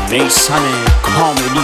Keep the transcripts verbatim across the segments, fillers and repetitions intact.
میثم کاملی.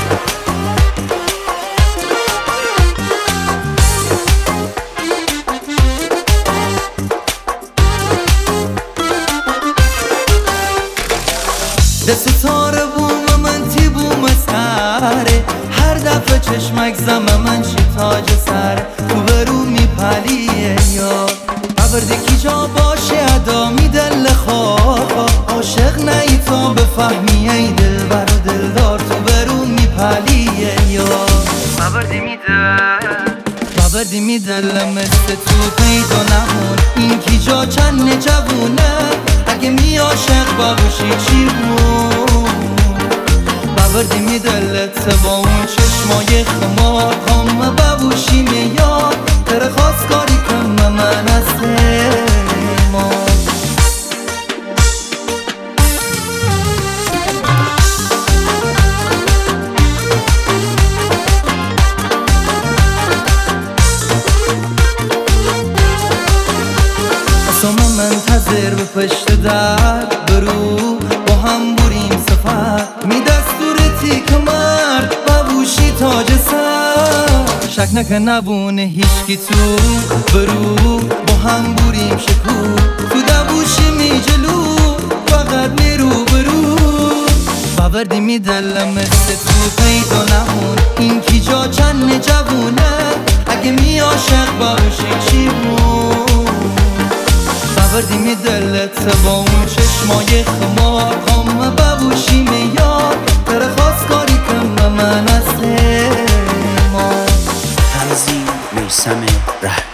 ده ستاره بوم من تی بوم سره، هر دفعه چشمک زمه من شی تاج سر، تو برو میپلیه یاد عبرده کی جا باشه ادا می دل خواه، عاشق نی تا بفهمی ای دل بر و دلدار، تو برو میپلیه یاد عبرده می دل عبرده می دل مثل تو پیدا نمون، این کی جا چند جوونه اگه می عاشق باوشی چی بود، ببردی می دلت با اون چشمای خمار همه باوشی میاد، تره خواست کاری کم من از ما. اصلا منتظر به پشت در برو با هم بریم سفر، می دستورتی که مرد ببوشی تاج سر، شک نکن نبونه هیچکی تو برو با هم بریم شکو، تو دبوشی می جلو فقط می رو برو، باوردی می دل مثل تو پیدا نمون، این کی جا چند جوونه اگه می عاشق باشی چی بود، باوردی می دلت با اون چشمای خمار همه ببوشی میاد، تره خواست کاری کم من از ما. تنظیم میثم رهبری.